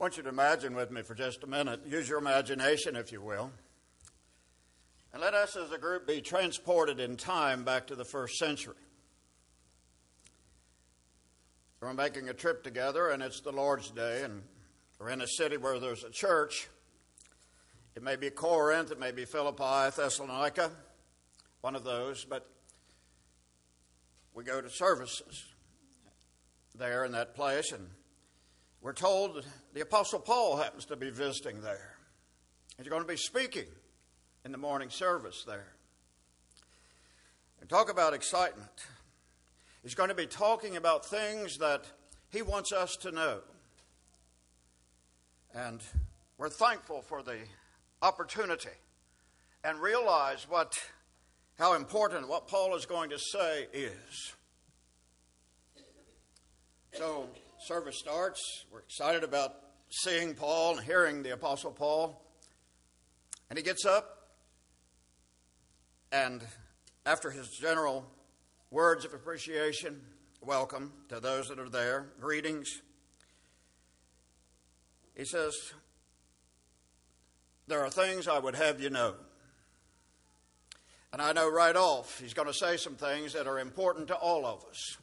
want you to imagine with me for just a minute. Use your imagination, if you will. And let us as a group be transported in time back to the first century. We're making a trip together, and it's the Lord's Day, and we're in a city where there's a church. It may be Corinth, it may be Philippi, Thessalonica, one of those, but we go to services there in that place, and we're told the Apostle Paul happens to be visiting there. He's going to be speaking in the morning service there. And talk about excitement. He's going to be talking about things that he wants us to know. And we're thankful for the opportunity and realize how important what Paul is going to say is. So, service starts. We're excited about seeing Paul and hearing the Apostle Paul. And he gets up, and after his general words of appreciation, welcome to those that are there, greetings, he says, there are things I would have you know. And I know right off he's going to say some things that are important to all of us,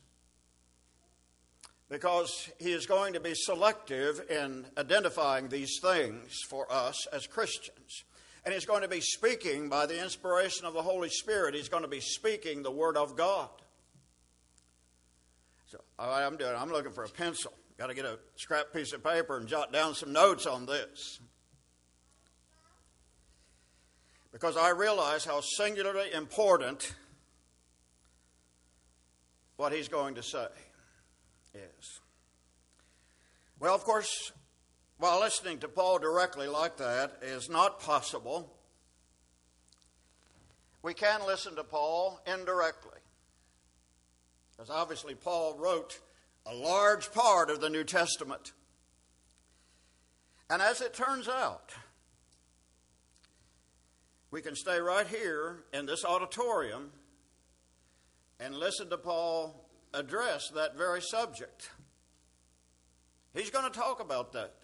because he is going to be selective in identifying these things for us as Christians. And he's going to be speaking by the inspiration of the Holy Spirit. He's going to be speaking the Word of God. So all right, I'm looking for a pencil. Got to get a scrap piece of paper and jot down some notes on this, because I realize how singularly important what he's going to say is. Well, of course, while listening to Paul directly like that is not possible, we can listen to Paul indirectly, because obviously Paul wrote a large part of the New Testament. And as it turns out, we can stay right here in this auditorium and listen to Paul address that very subject. He's going to talk about that.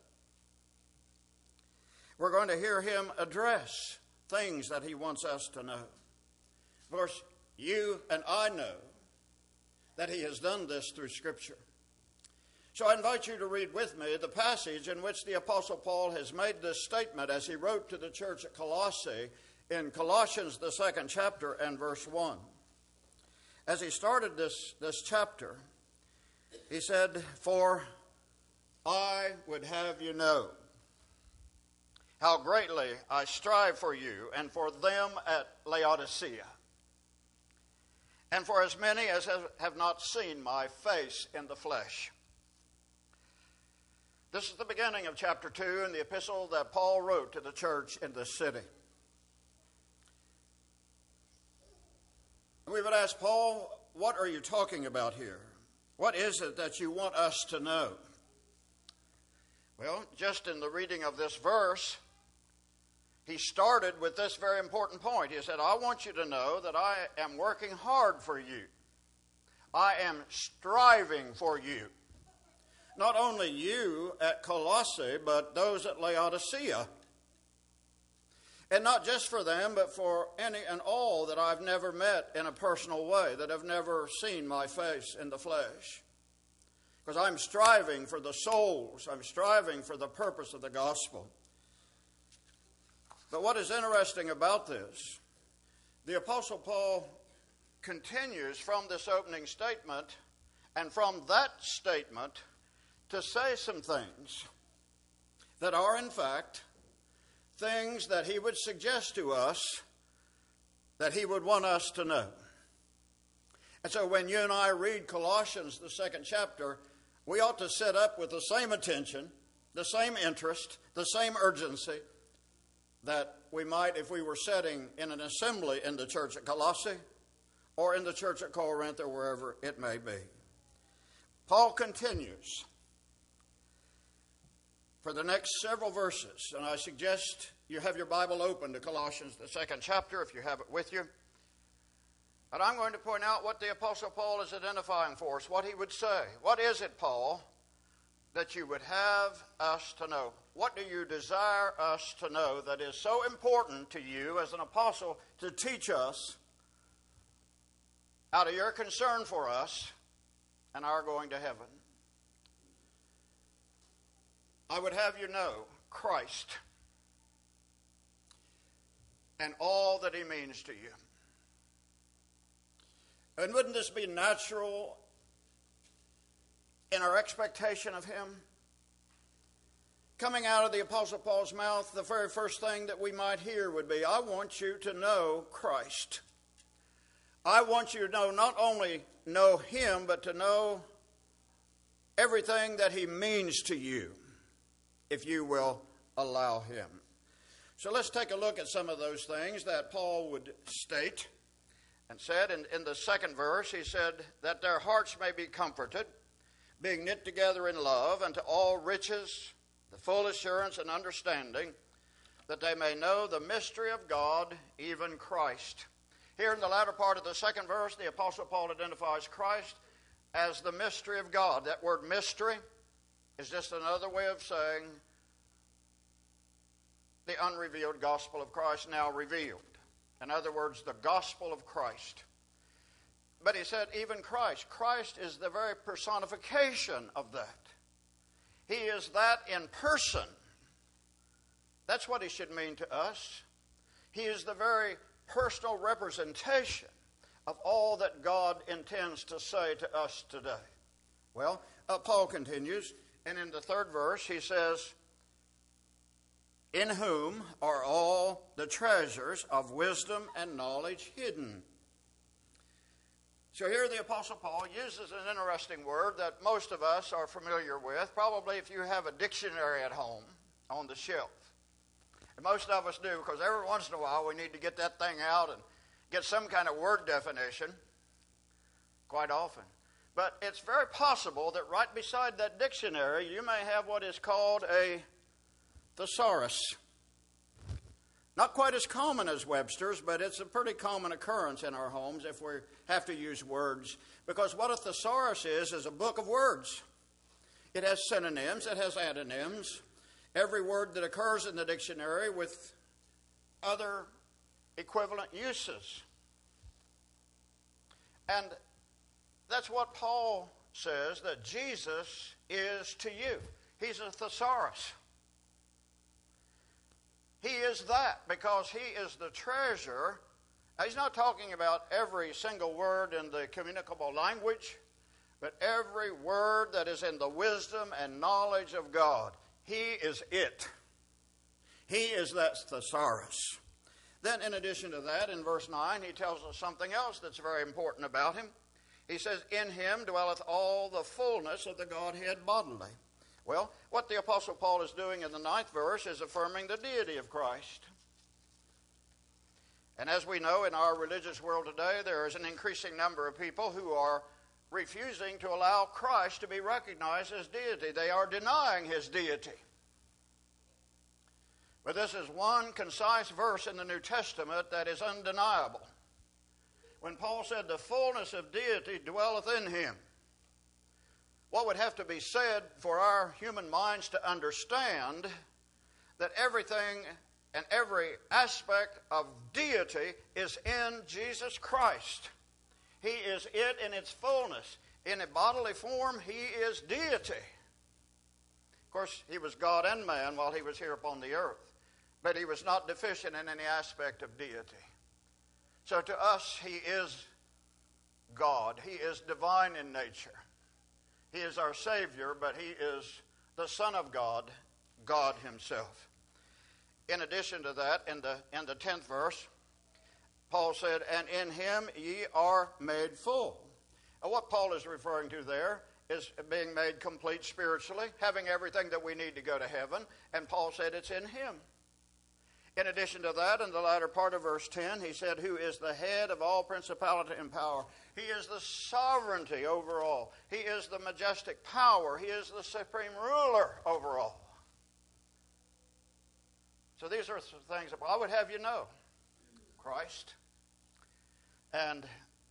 We're going to hear him address things that he wants us to know. Of course, you and I know that he has done this through Scripture. So I invite you to read with me the passage in which the Apostle Paul has made this statement as he wrote to the church at Colossae in Colossians, the 2nd chapter and verse 1. As he started this chapter, he said, "For I would have you know how greatly I strive for you and for them at Laodicea, and for as many as have not seen my face in the flesh." This is the beginning of chapter 2 in the epistle that Paul wrote to the church in this city. We would ask Paul, what are you talking about here? What is it that you want us to know? Well, just in the reading of this verse, he started with this very important point. He said, I want you to know that I am working hard for you. I am striving for you. Not only you at Colossae, but those at Laodicea. And not just for them, but for any and all that I've never met in a personal way, that have never seen my face in the flesh. Because I'm striving for the souls. I'm striving for the purpose of the gospel. But what is interesting about this, the Apostle Paul continues from this opening statement, and from that statement to say some things that are, in fact, things that he would suggest to us that he would want us to know. And so when you and I read Colossians, the 2nd chapter, we ought to sit up with the same attention, the same interest, the same urgency that we might if we were sitting in an assembly in the church at Colossae or in the church at Corinth or wherever it may be. Paul continues for the next several verses, and I suggest you have your Bible open to Colossians, the 2nd chapter, if you have it with you. And I'm going to point out what the Apostle Paul is identifying for us, what he would say. What is it, Paul, that you would have us to know? What do you desire us to know that is so important to you as an apostle to teach us out of your concern for us and our going to heaven? I would have you know Christ and all that he means to you. And wouldn't this be natural in our expectation of him? Coming out of the Apostle Paul's mouth, the very first thing that we might hear would be, I want you to know Christ. I want you to know, not only know him, but to know everything that he means to you, if you will allow him. So let's take a look at some of those things that Paul would state and said. In the second verse, he said that their hearts may be comforted, being knit together in love, unto all riches, the full assurance and understanding, that they may know the mystery of God, even Christ. Here in the latter part of the second verse, the Apostle Paul identifies Christ as the mystery of God. That word mystery is just another way of saying the unrevealed gospel of Christ now revealed. In other words, the gospel of Christ. But he said, even Christ. Christ is the very personification of that. He is that in person. That's what he should mean to us. He is the very personal representation of all that God intends to say to us today. Well, Paul continues, and in the third verse he says, in whom are all the treasures of wisdom and knowledge hidden. So here the Apostle Paul uses an interesting word that most of us are familiar with, probably if you have a dictionary at home on the shelf. And most of us do, because every once in a while we need to get that thing out and get some kind of word definition, quite often. But it's very possible that right beside that dictionary you may have what is called a thesaurus. Not quite as common as Webster's, but it's a pretty common occurrence in our homes if we have to use words. Because what a thesaurus is a book of words. It has synonyms, it has antonyms. Every word that occurs in the dictionary with other equivalent uses. And that's what Paul says that Jesus is to you. He's a thesaurus. He is that because he is the treasure. Now, he's not talking about every single word in the communicable language, but every word that is in the wisdom and knowledge of God. He is it. He is that thesaurus. Then in addition to that, in verse 9, he tells us something else that's very important about him. He says, in him dwelleth all the fullness of the Godhead bodily. Well, what the Apostle Paul is doing in the 9th verse is affirming the deity of Christ. And as we know, in our religious world today, there is an increasing number of people who are refusing to allow Christ to be recognized as deity. They are denying his deity. But this is one concise verse in the New Testament that is undeniable. When Paul said, the fullness of deity dwelleth in him, what would have to be said for our human minds to understand that everything and every aspect of deity is in Jesus Christ. He is it in its fullness. In a bodily form, he is deity. Of course, he was God and man while he was here upon the earth, but he was not deficient in any aspect of deity. So to us, he is God. He is divine in nature. He is our Savior, but he is the Son of God, God himself. In addition to that, in the 10th verse, Paul said, and in him ye are made full. And what Paul is referring to there is being made complete spiritually, having everything that we need to go to heaven. And Paul said it's in him. In addition to that, in the latter part of verse 10, he said, who is the head of all principality and power. He is the sovereignty over all. He is the majestic power. He is the supreme ruler over all. So these are some things that I would have you know. Christ and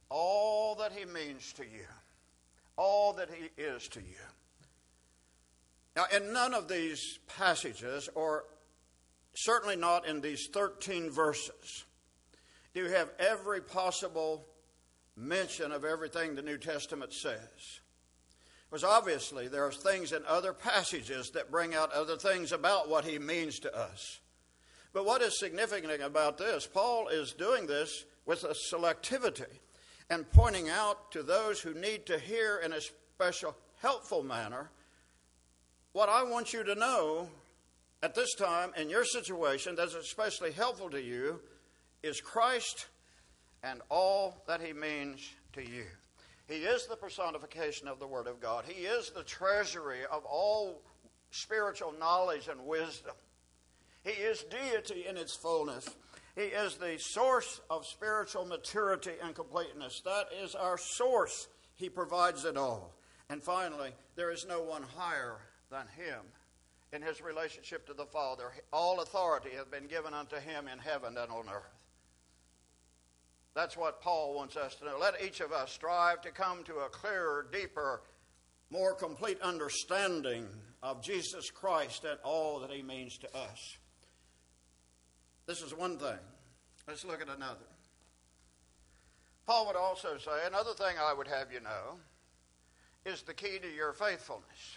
all that he means to you. All that he is to you. Now, in none of these passages, or certainly not in these 13 verses, do you have every possible mention of everything the New Testament says. Because obviously there are things in other passages that bring out other things about what he means to us. But what is significant about this, Paul is doing this with a selectivity and pointing out to those who need to hear in a special helpful manner, what I want you to know at this time in your situation that's especially helpful to you is Christ and all that he means to you. He is the personification of the Word of God. He is the treasury of all spiritual knowledge and wisdom. He is deity in its fullness. He is the source of spiritual maturity and completeness. That is our source. He provides it all. And finally, there is no one higher than him in his relationship to the Father. All authority has been given unto him in heaven and on earth. That's what Paul wants us to know. Let each of us strive to come to a clearer, deeper, more complete understanding of Jesus Christ and all that he means to us. This is one thing. Let's look at another. Paul would also say, another thing I would have you know is the key to your faithfulness.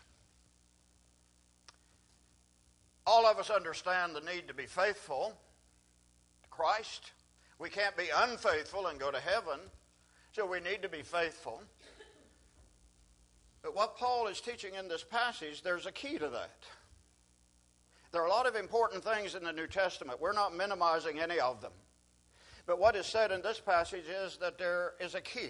All of us understand the need to be faithful to Christ. We can't be unfaithful and go to heaven, so we need to be faithful. But what Paul is teaching in this passage, there's a key to that. There are a lot of important things in the New Testament. We're not minimizing any of them. But what is said in this passage is that there is a key.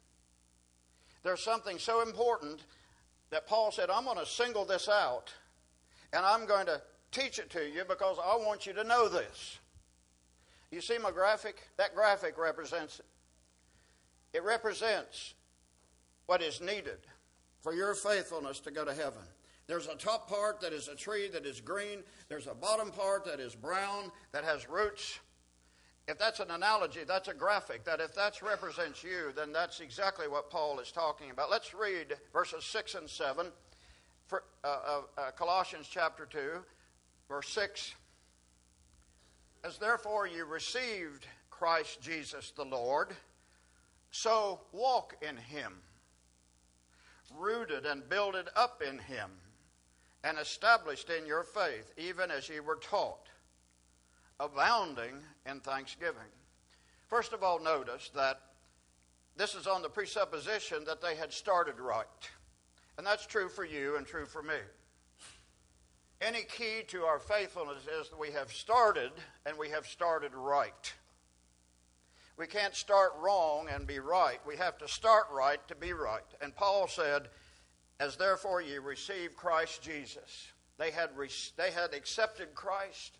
There's something so important that Paul said, I'm going to single this out, and I'm going to teach it to you because I want you to know this. You see my graphic? That graphic represents it. It represents what is needed for your faithfulness to go to heaven. There's a top part that is a tree that is green. There's a bottom part that is brown, that has roots. If that's an analogy, that's a graphic, that if that represents you, then that's exactly what Paul is talking about. Let's read verses 6 and 7, Colossians chapter 2, verse 6. As therefore you received Christ Jesus the Lord, so walk in him, rooted and builded up in him, and established in your faith, even as ye were taught, abounding in thanksgiving. First of all, notice that this is on the presupposition that they had started right. And that's true for you and true for me. Any key to our faithfulness is that we have started, and we have started right. We can't start wrong and be right. We have to start right to be right. And Paul said, as therefore ye receive Christ Jesus. They had accepted Christ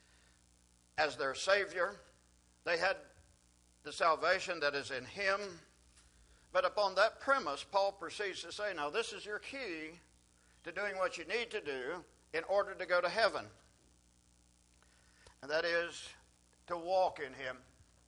as their Savior. They had the salvation that is in him. But upon that premise, Paul proceeds to say, now this is your key to doing what you need to do in order to go to heaven. And that is to walk in him.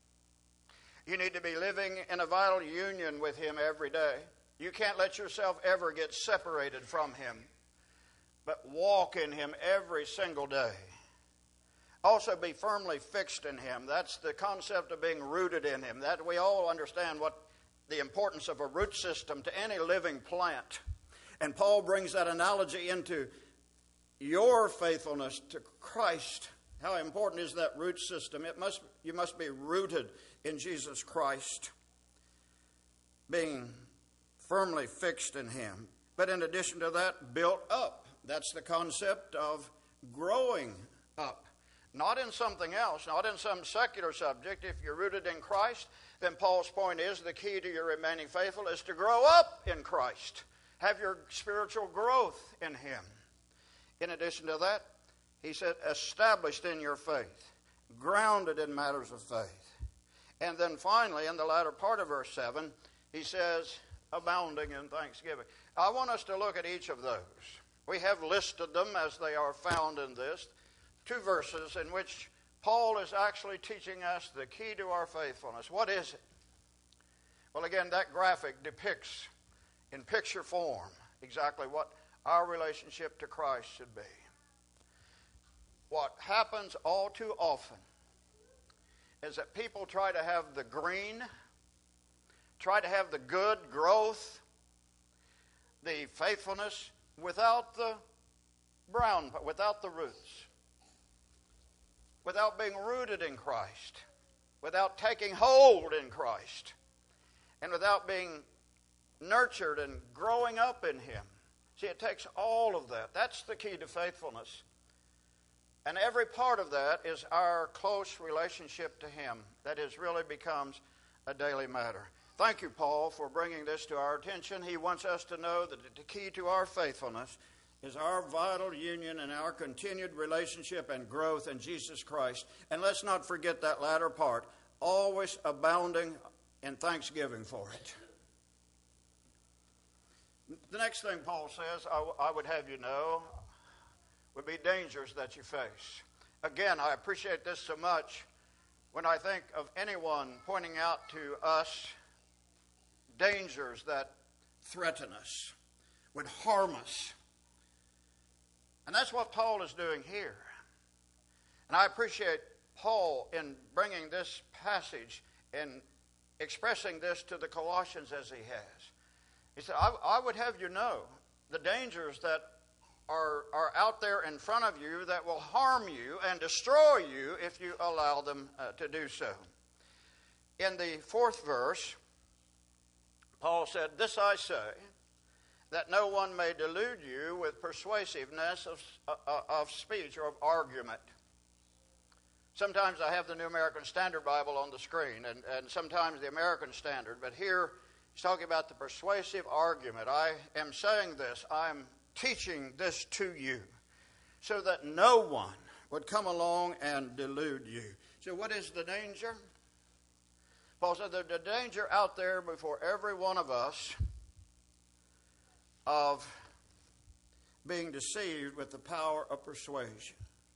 You need to be living in a vital union with him every day. You can't let yourself ever get separated from him, but walk in him every single day. Also be firmly fixed in him. That's the concept of being rooted in him. That we all understand what the importance of a root system to any living plant. And Paul brings that analogy into your faithfulness to Christ. How important is that root system? You must be rooted in Jesus Christ, being firmly fixed in him. But in addition to that, built up. That's the concept of growing up. Not in something else, not in some secular subject. If you're rooted in Christ, then Paul's point is the key to your remaining faithful is to grow up in Christ. Have your spiritual growth in him. In addition to that, he said, established in your faith, grounded in matters of faith. And then finally, in the latter part of verse 7, he says, abounding in thanksgiving. I want us to look at each of those. We have listed them as they are found in this. 2 verses in which Paul is actually teaching us the key to our faithfulness. What is it? Well, again, that graphic depicts in picture form exactly what our relationship to Christ should be. What happens all too often is that people try to have the green, try to have the good growth, the faithfulness, without the brown, without the roots, without being rooted in Christ, without taking hold in Christ, and without being nurtured and growing up in Him. See, it takes all of that. That's the key to faithfulness. And every part of that is our close relationship to Him. That really becomes a daily matter. Thank you, Paul, for bringing this to our attention. He wants us to know that the key to our faithfulness is our vital union and our continued relationship and growth in Jesus Christ. And let's not forget that latter part, always abounding in thanksgiving for it. The next thing Paul says, I would have you know, would be dangers that you face. Again, I appreciate this so much when I think of anyone pointing out to us dangers that threaten us, would harm us. And that's what Paul is doing here. And I appreciate Paul in bringing this passage and expressing this to the Colossians as he has. He said, I would have you know the dangers that are out there in front of you that will harm you and destroy you if you allow them to do so. In the 4th verse, Paul said, "This I say, that no one may delude you with persuasiveness of speech or of argument." Sometimes I have the New American Standard Bible on the screen, and sometimes the American Standard, but here he's talking about the persuasive argument. I am saying this, I'm teaching this to you, so that no one would come along and delude you. So what is the danger? Paul said there's a danger out there before every one of us of being deceived with the power of persuasion.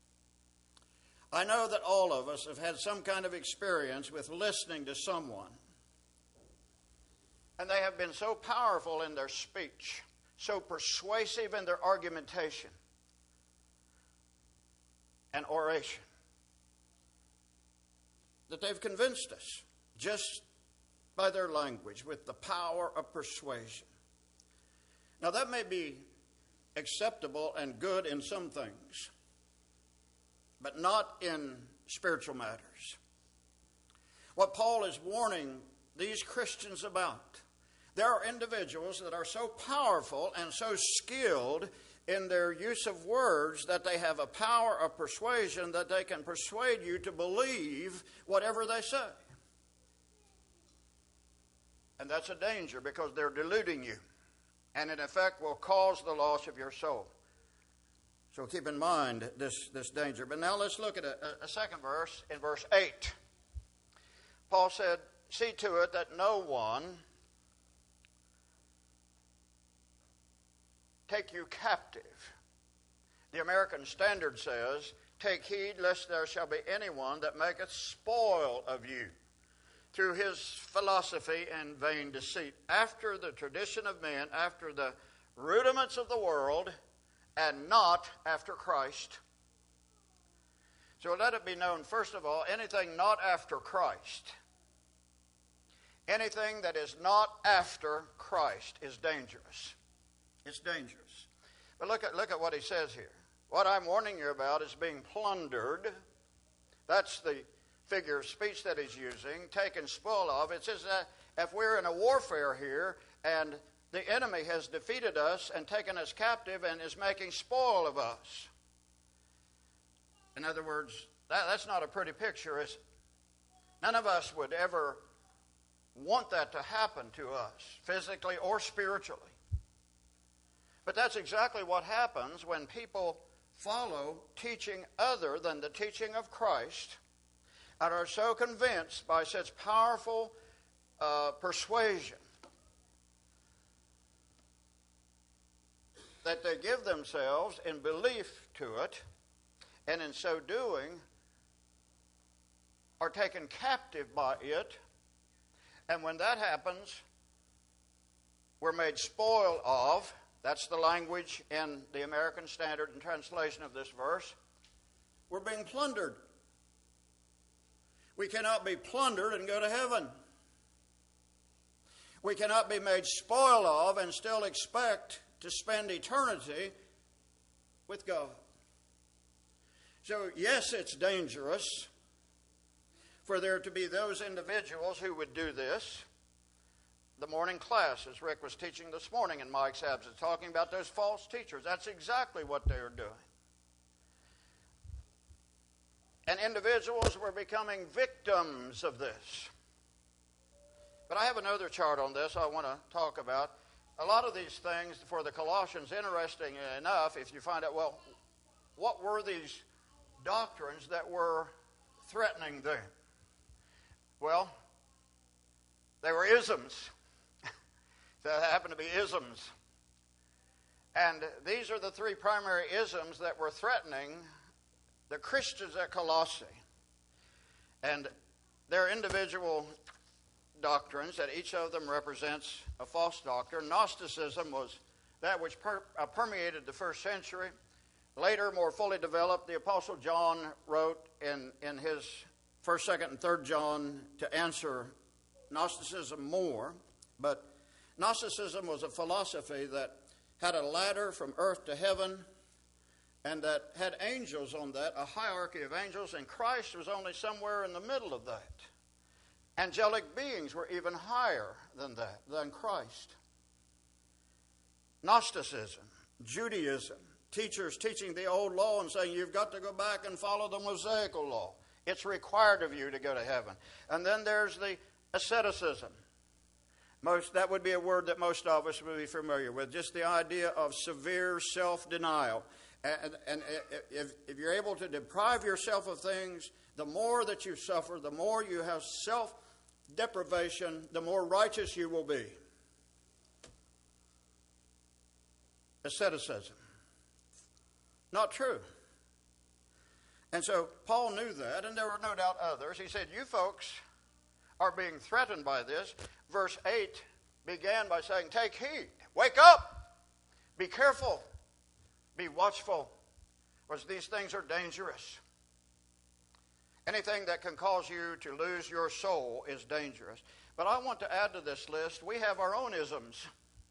I know that all of us have had some kind of experience with listening to someone, and they have been so powerful in their speech, so persuasive in their argumentation and oration, that they've convinced us just by their language with the power of persuasion. Now, that may be acceptable and good in some things, but not in spiritual matters. What Paul is warning these Christians about, there are individuals that are so powerful and so skilled in their use of words that they have a power of persuasion that they can persuade you to believe whatever they say. And that's a danger because they're deluding you, and in effect will cause the loss of your soul. So keep in mind this danger. But now let's look at a second verse in verse 8. Paul said, "See to it that no one take you captive." The American Standard says, "Take heed lest there shall be anyone that maketh spoil of you through his philosophy and vain deceit, after the tradition of men, after the rudiments of the world, and not after Christ." So let it be known, first of all, anything not after Christ, anything that is not after Christ is dangerous. It's dangerous. But look at what he says here. What I'm warning you about is being plundered. That's the figure of speech that he's using, taken spoil of. It says that if we're in a warfare here and the enemy has defeated us and taken us captive and is making spoil of us. In other words, that's not a pretty picture, is it? None of us would ever want that to happen to us, physically or spiritually. But that's exactly what happens when people follow teaching other than the teaching of Christ and are so convinced by such powerful persuasion that they give themselves in belief to it, and in so doing are taken captive by it. And when that happens, we're made spoil of That's the language in the American Standard and translation of this verse. We're being plundered. We cannot be plundered and go to heaven. We cannot be made spoil of and still expect to spend eternity with God. So, yes, it's dangerous for there to be those individuals who would do this. The morning class, as Rick was teaching this morning in Mike's absence, talking about those false teachers. That's exactly what they are doing. And individuals were becoming victims of this. But I have another chart on this I want to talk about. A lot of these things for the Colossians, interesting enough, if you find out, well, what were these doctrines that were threatening them? Well, they were isms. That happened to be isms. And these are the three primary isms that were threatening the Christians at Colossae. And their individual doctrines, that each of them represents a false doctrine. Gnosticism was that which permeated the first century. Later, more fully developed, the Apostle John wrote in his 1st, 2nd, and 3rd John to answer Gnosticism more. But Gnosticism was a philosophy that had a ladder from earth to heaven and that had angels on that, a hierarchy of angels, and Christ was only somewhere in the middle of that. Angelic beings were even higher than that, than Christ. Gnosticism, Judaism, teachers teaching the old law and saying you've got to go back and follow the Mosaical law. It's required of you to go to heaven. And then there's the asceticism. That would be a word that most of us would be familiar with, just the idea of severe self-denial. And if you're able to deprive yourself of things, the more that you suffer, the more you have self-deprivation, the more righteous you will be. Asceticism. Not true. And so Paul knew that, and there were no doubt others. He said, you folks are being threatened by this. Verse 8 began by saying, take heed, wake up, be careful, be watchful, because these things are dangerous. Anything that can cause you to lose your soul is dangerous. But I want to add to this list, we have our own isms.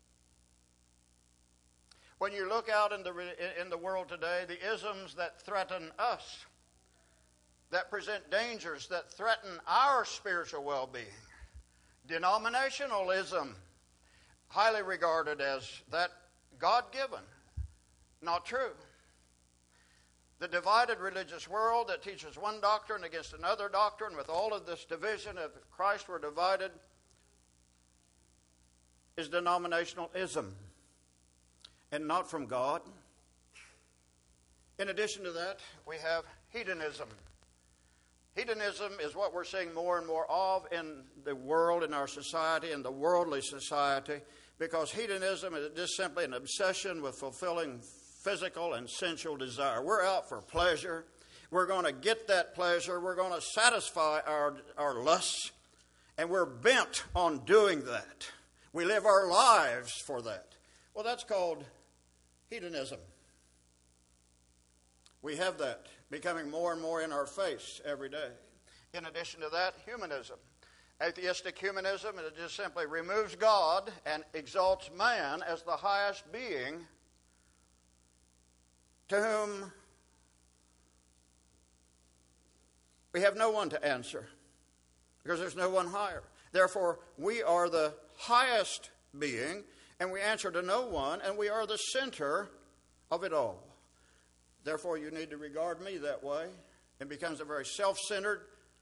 When you look out in the world today, the isms that threaten us, that present dangers, that threaten our spiritual well-being. Denominationalism, highly regarded as that God-given. Not true. The divided religious world that teaches one doctrine against another doctrine, with all of this division, if Christ were divided, is denominationalism and not from God. In addition to that, we have hedonism. Hedonism is what we're seeing more and more of in the world, in our society, in the worldly society, because hedonism is just simply an obsession with fulfilling physical and sensual desire. We're out for pleasure. We're going to get that pleasure. We're going to satisfy our lusts, and we're bent on doing that. We live our lives for that. Well, that's called hedonism. We have that becoming more and more in our face every day. In addition to that, humanism. Atheistic humanism, it just simply removes God and exalts man as the highest being to whom we have no one to answer because there's no one higher. Therefore, we are the highest being and we answer to no one and we are the center of it all. Therefore, you need to regard me that way. It becomes a very self-centered,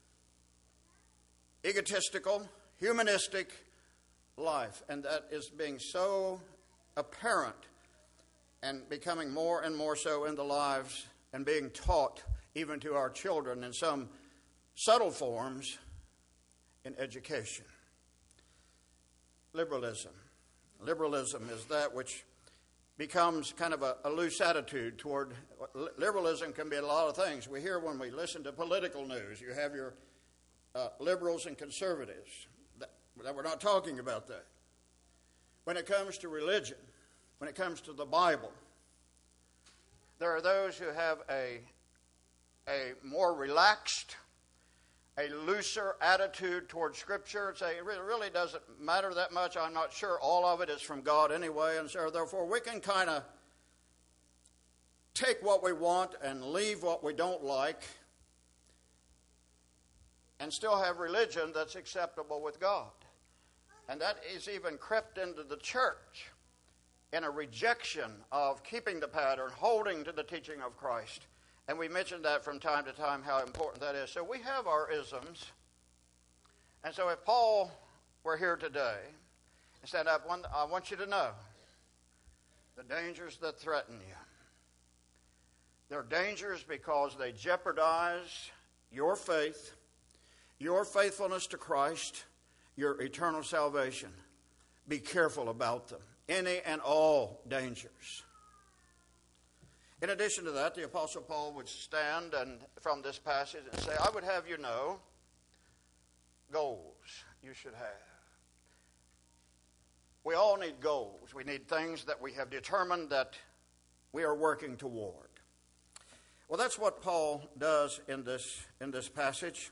egotistical, humanistic life. And that is being so apparent and becoming more and more so in the lives and being taught even to our children in some subtle forms in education. Liberalism. Liberalism is that which becomes kind of a loose attitude toward liberalism. Can be a lot of things. We hear when we listen to political news, you have your liberals and conservatives. That we're not talking about that. When it comes to religion, when it comes to the Bible. There are those who have a more relaxed, a looser attitude toward Scripture. Say it really doesn't matter that much. I'm not sure all of it is from God anyway, and so therefore we can kind of take what we want and leave what we don't like and still have religion that's acceptable with God. And that is even crept into the church in a rejection of keeping the pattern, holding to the teaching of Christ. And we mentioned that from time to time, how important that is. So we have our isms. And so if Paul were here today and said, I want you to know the dangers that threaten you. They're dangers because they jeopardize your faith, your faithfulness to Christ, your eternal salvation. Be careful about them. Any and all dangers. In addition to that, the Apostle Paul would stand and from this passage and say, I would have you know goals you should have. We all need goals. We need things that we have determined that we are working toward. Well, that's what Paul does in this passage.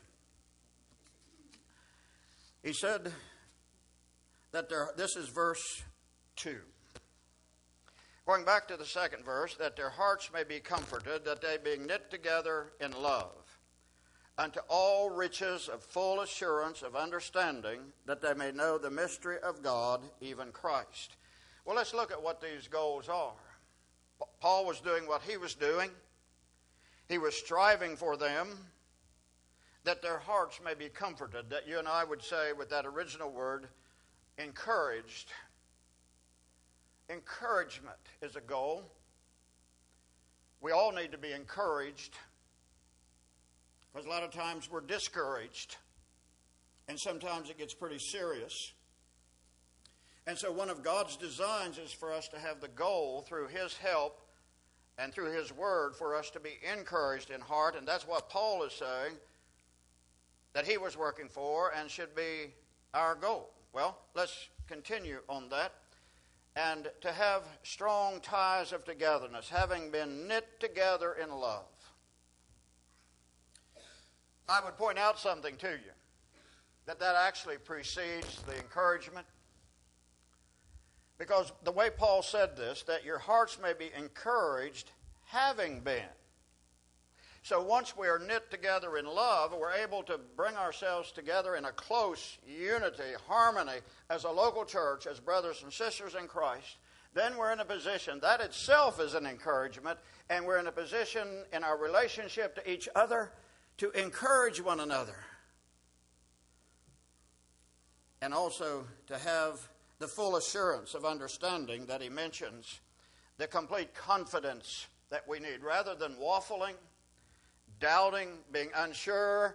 He said that this is verse 2. Going back to the second verse, that their hearts may be comforted, that they being knit together in love, unto all riches of full assurance of understanding, that they may know the mystery of God, even Christ. Well, let's look at what these goals are. Paul was doing what he was doing. He was striving for them, that their hearts may be comforted, that you and I would say with that original word, encouraged. Encouragement is a goal. We all need to be encouraged because a lot of times we're discouraged and sometimes it gets pretty serious. And so one of God's designs is for us to have the goal through His help and through His Word for us to be encouraged in heart, and that's what Paul is saying that he was working for and should be our goal. Well, let's continue on that. And to have strong ties of togetherness, having been knit together in love. I would point out something to you, that actually precedes the encouragement. Because the way Paul said this, that your hearts may be encouraged, having been. So once we are knit together in love, we're able to bring ourselves together in a close unity, harmony, as a local church, as brothers and sisters in Christ, then we're in a position, that itself is an encouragement, and we're in a position in our relationship to each other to encourage one another. And also to have the full assurance of understanding that he mentions, the complete confidence that we need, rather than waffling, doubting, being unsure.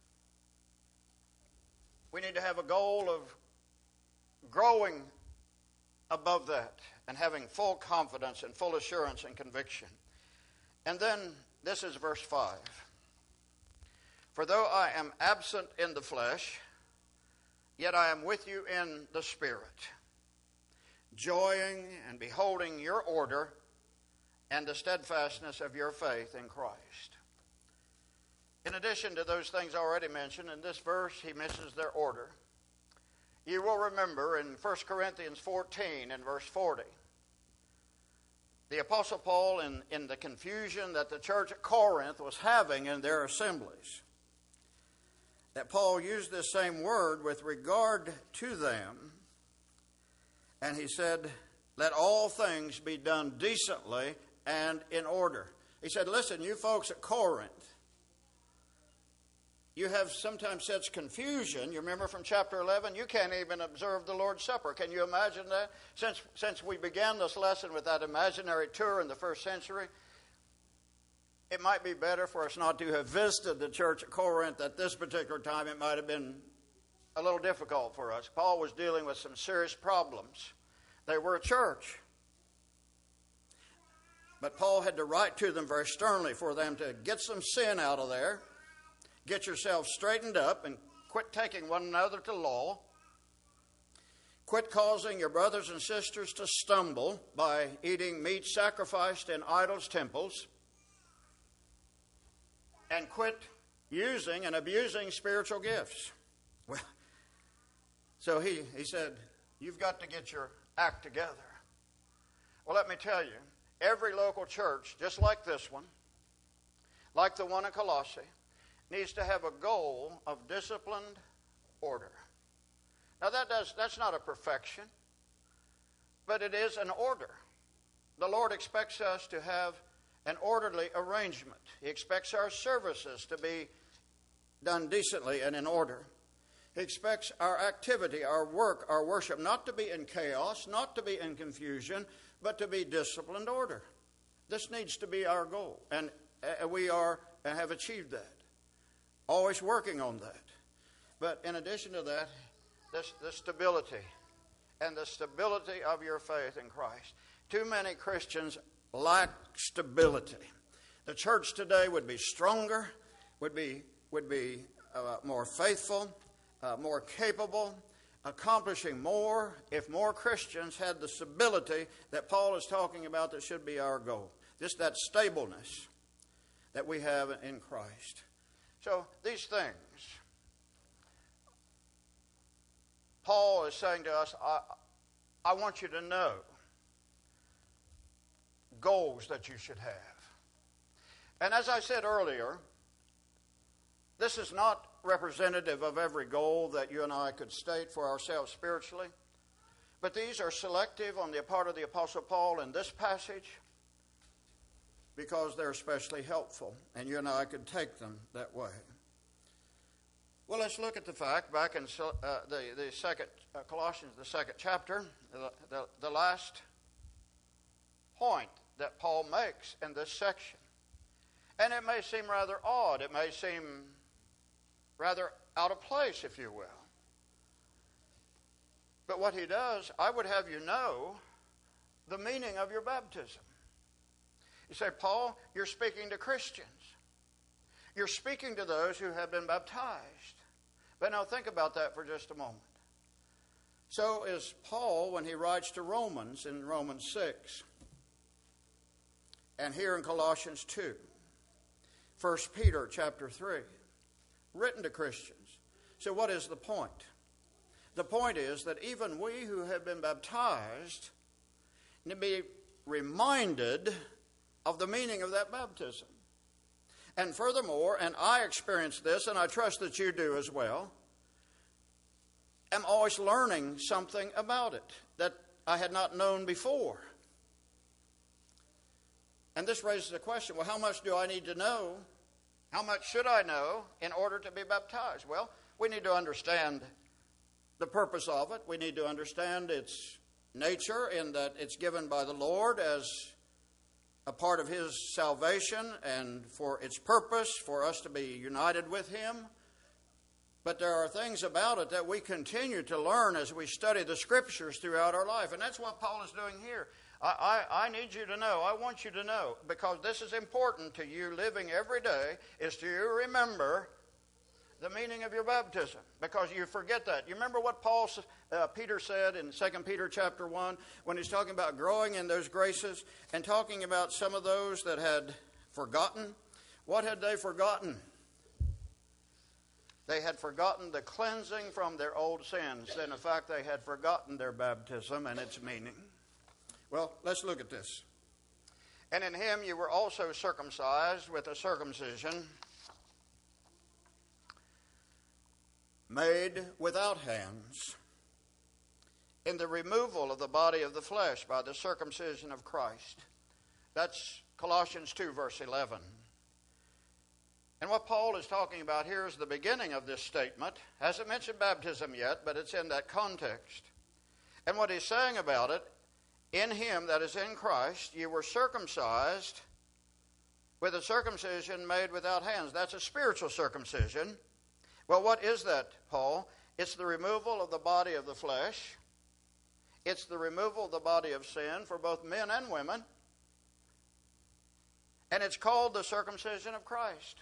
We need to have a goal of growing above that and having full confidence and full assurance and conviction. And then this is verse 5. For though I am absent in the flesh, yet I am with you in the Spirit, joying and beholding your order and the steadfastness of your faith in Christ. In addition to those things already mentioned, in this verse he mentions their order. You will remember in 1 Corinthians 14 and verse 40, the Apostle Paul, in the confusion that the church at Corinth was having in their assemblies, that Paul used this same word with regard to them, and he said, let all things be done decently and in order. He said, listen, you folks at Corinth, you have sometimes such confusion. You remember from chapter 11, you can't even observe the Lord's Supper. Can you imagine that? Since we began this lesson with that imaginary tour in the first century, it might be better for us not to have visited the church at Corinth at this particular time. It might have been a little difficult for us. Paul was dealing with some serious problems. They were a church. But Paul had to write to them very sternly for them to get some sin out of there. Get yourselves straightened up and quit taking one another to law. Quit causing your brothers and sisters to stumble by eating meat sacrificed in idols' temples. And quit using and abusing spiritual gifts. Well, so he said, you've got to get your act together. Well, let me tell you, every local church, just like this one, like the one in Colossae, needs to have a goal of disciplined order. Now that's not a perfection, but it is an order. The Lord expects us to have an orderly arrangement. He expects our services to be done decently and in order. He expects our activity, our work, our worship not to be in chaos, not to be in confusion, but to be disciplined order. This needs to be our goal, and we have achieved that. Always working on that. But in addition to that, the stability and the stability of your faith in Christ. Too many Christians lack stability. The church today would be stronger, would be more faithful, more capable, accomplishing more if more Christians had the stability that Paul is talking about that should be our goal. Just that stableness that we have in Christ. So these things, Paul is saying to us, I want you to know goals that you should have. And as I said earlier, this is not representative of every goal that you and I could state for ourselves spiritually, but these are selective on the part of the Apostle Paul in this passage because they're especially helpful, and you and I could take them that way. Well, let's look at the fact back in the second Colossians, the second chapter, the last point that Paul makes in this section. And it may seem rather odd. It may seem rather out of place, if you will. But what he does, I would have you know the meaning of your baptism. You say, Paul, you're speaking to Christians. You're speaking to those who have been baptized. But now think about that for just a moment. So is Paul when he writes to Romans in Romans 6. And here in Colossians 2. 1 Peter chapter 3. Written to Christians. So what is the point? The point is that even we who have been baptized need to be reminded of the meaning of that baptism. And furthermore, and I experience this, and I trust that you do as well, I'm always learning something about it that I had not known before. And this raises the question, well, how much do I need to know? How much should I know in order to be baptized? Well, we need to understand the purpose of it. We need to understand its nature in that it's given by the Lord as a part of His salvation and for its purpose, for us to be united with Him. But there are things about it that we continue to learn as we study the Scriptures throughout our life. And that's what Paul is doing here. I need you to know, I want you to know, because this is important to you living every day, is to you remember the meaning of your baptism, because you forget that. You remember what Peter said in 2 Peter chapter 1 when he's talking about growing in those graces and talking about some of those that had forgotten? What had they forgotten? They had forgotten the cleansing from their old sins. And in fact, they had forgotten their baptism and its meaning. Well, let's look at this. And in Him you were also circumcised with a circumcision made without hands, in the removal of the body of the flesh by the circumcision of Christ. That's Colossians 2, verse 11. And what Paul is talking about here is the beginning of this statement. Hasn't mentioned baptism yet, but it's in that context. And what he's saying about it, in Him, that is in Christ, you were circumcised with a circumcision made without hands. That's a spiritual circumcision. Well, what is that, Paul? It's the removal of the body of the flesh. It's the removal of the body of sin for both men and women. And it's called the circumcision of Christ.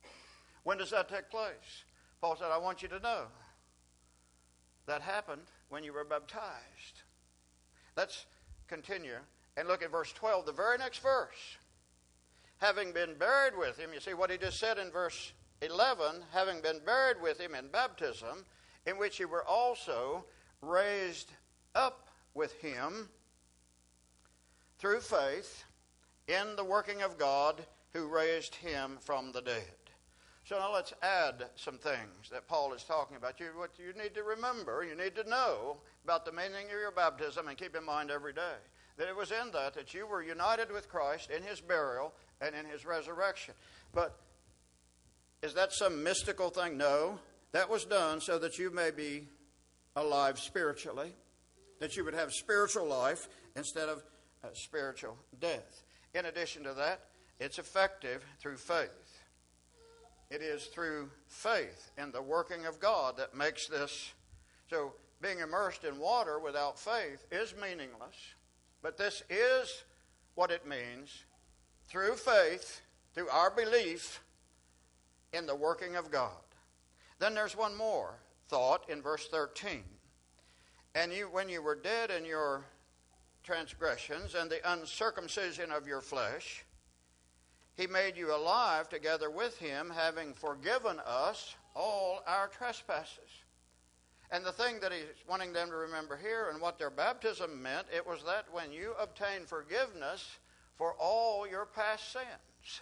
When does that take place? Paul said, I want you to know that happened when you were baptized. Let's continue and look at verse 12, the very next verse. Having been buried with him, you see what he just said in verse 11, having been buried with him in baptism, in which you were also raised up with him through faith in the working of God who raised him from the dead. So now let's add some things that Paul is talking about. What you need to remember, you need to know about the meaning of your baptism and keep in mind every day that it was in that you were united with Christ in his burial and in his resurrection. But is that some mystical thing? No. That was done so that you may be alive spiritually, that you would have spiritual life instead of spiritual death. In addition to that, it's effective through faith. It is through faith in the working of God that makes this. So being immersed in water without faith is meaningless. But this is what it means through faith, through our belief in the working of God. Then there's one more thought in verse 13. And you, when you were dead in your transgressions and the uncircumcision of your flesh, he made you alive together with him, having forgiven us all our trespasses. And the thing that he's wanting them to remember here and what their baptism meant, it was that when you obtained forgiveness for all your past sins.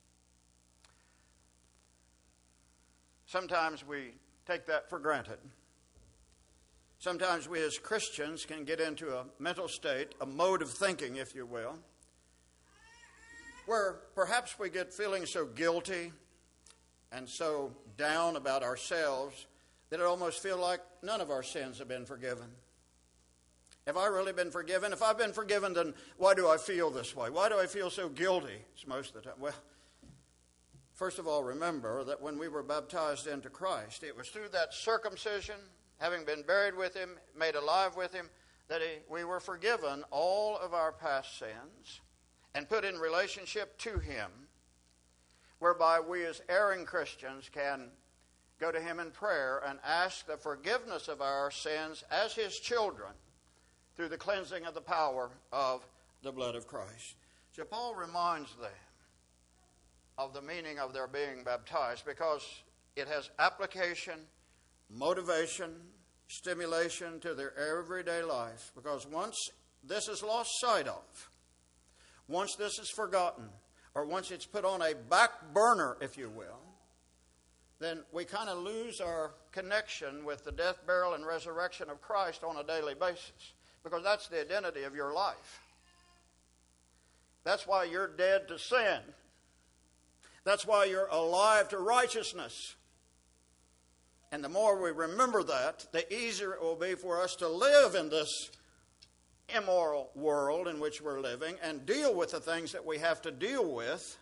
Sometimes we take that for granted. Sometimes we as Christians can get into a mental state, a mode of thinking, if you will, where perhaps we get feeling so guilty and so down about ourselves that it almost feels like none of our sins have been forgiven. Have I really been forgiven? If I've been forgiven, then why do I feel this way? Why do I feel so guilty? It's most of the time. Well, first of all, remember that when we were baptized into Christ, it was through that circumcision, having been buried with him, made alive with him, that we were forgiven all of our past sins and put in relationship to him, whereby we as erring Christians can go to him in prayer and ask the forgiveness of our sins as his children through the cleansing of the power of the blood of Christ. So Paul reminds them of the meaning of their being baptized because it has application, motivation, stimulation to their everyday life. Because once this is lost sight of, once this is forgotten, or once it's put on a back burner, if you will, then we kind of lose our connection with the death, burial, and resurrection of Christ on a daily basis. Because that's the identity of your life. That's why you're dead to sin. That's why you're alive to righteousness. And the more we remember that, the easier it will be for us to live in this immoral world in which we're living and deal with the things that we have to deal with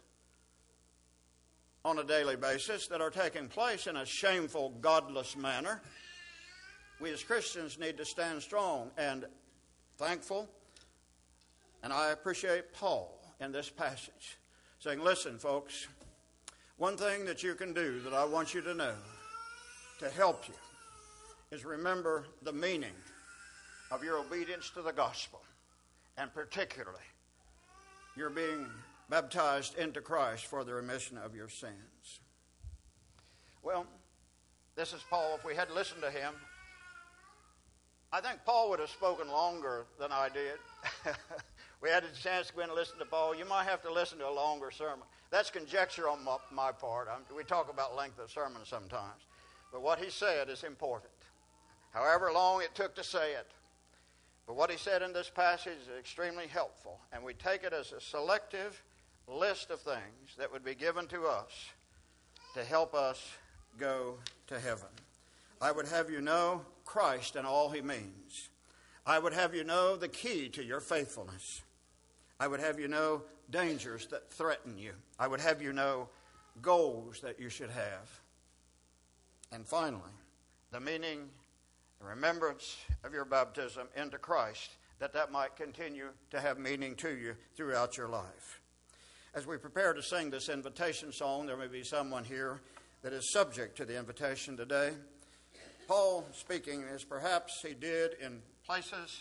on a daily basis that are taking place in a shameful, godless manner. We as Christians need to stand strong and thankful. And I appreciate Paul in this passage saying, listen, folks, one thing that you can do that I want you to know to help you is remember the meaning of your obedience to the gospel, and particularly your being baptized into Christ for the remission of your sins. Well, this is Paul. If we had listened to him, I think Paul would have spoken longer than I did. We had a chance to go in and listen to Paul. You might have to listen to a longer sermon. That's conjecture on my part. We talk about length of sermon sometimes. But what he said is important, however long it took to say it. But what he said in this passage is extremely helpful, and we take it as a selective list of things that would be given to us to help us go to heaven. I would have you know Christ and all he means. I would have you know the key to your faithfulness. I would have you know dangers that threaten you. I would have you know goals that you should have. And finally, the meaning and remembrance of your baptism into Christ, that might continue to have meaning to you throughout your life. As we prepare to sing this invitation song, there may be someone here that is subject to the invitation today. Paul speaking as perhaps he did in places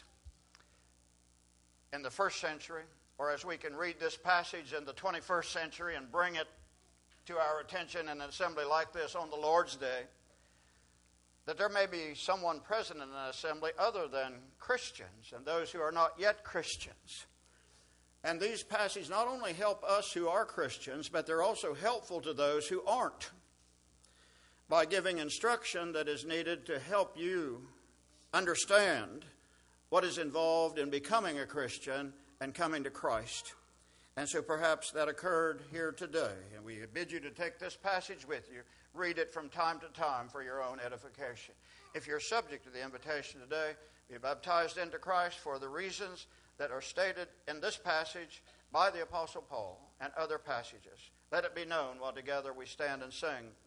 in the first century, or as we can read this passage in the 21st century and bring it to our attention in an assembly like this on the Lord's Day, that there may be someone present in an assembly other than Christians and those who are not yet Christians. And these passages not only help us who are Christians, but they're also helpful to those who aren't, by giving instruction that is needed to help you understand what is involved in becoming a Christian and coming to Christ. And so perhaps that occurred here today. And we bid you to take this passage with you. Read it from time to time for your own edification. If you're subject to the invitation today, be baptized into Christ for the reasons that are stated in this passage by the Apostle Paul and other passages. Let it be known while together we stand and sing